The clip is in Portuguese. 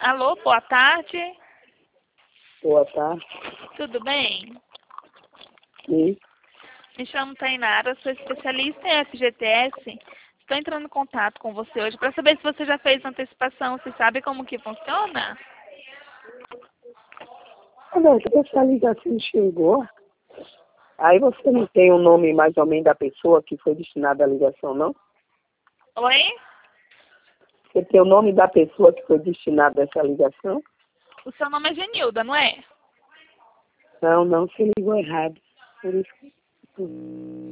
Alô, boa tarde. Boa tarde. Tudo bem? Sim. Me chamo Tainara, sou especialista em FGTS. Estou entrando em contato com você hoje para saber se você já fez antecipação. Você sabe como que funciona? Olha, essa ligação chegou. Aí você não tem o nome mais ou menos da pessoa que foi destinada à ligação, não? Oi? Você tem o nome da pessoa que foi destinada a essa ligação? O seu nome é Genilda, não é? Não, você ligou errado. Por isso.